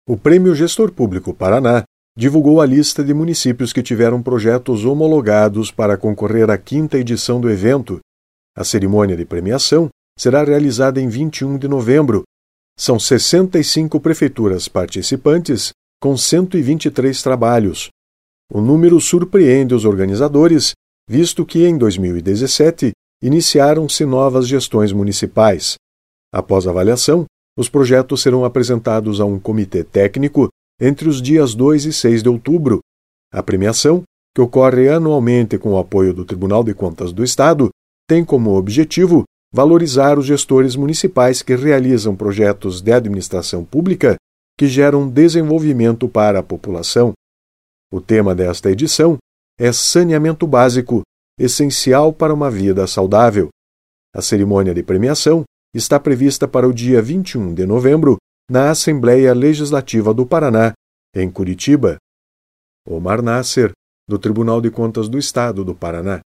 O Prêmio Gestor Público Paraná divulgou a lista de municípios que tiveram projetos homologados para concorrer à 5ª edição do evento. A cerimônia de premiação será realizada em 21 de novembro. São 65 prefeituras participantes, com 123 trabalhos. O número surpreende os organizadores, visto que, em 2017, iniciaram-se novas gestões municipais. Após a avaliação, os projetos serão apresentados a um comitê técnico entre os dias 2 e 6 de outubro. A premiação, que ocorre anualmente com o apoio do Tribunal de Contas do Estado, tem como objetivo valorizar os gestores municipais que realizam projetos de administração pública que geram desenvolvimento para a população. O tema desta edição é Saneamento Básico, essencial para uma vida saudável. A cerimônia de premiação está prevista para o dia 21 de novembro na Assembleia Legislativa do Paraná, em Curitiba. Omar Nasser, do Tribunal de Contas do Estado do Paraná.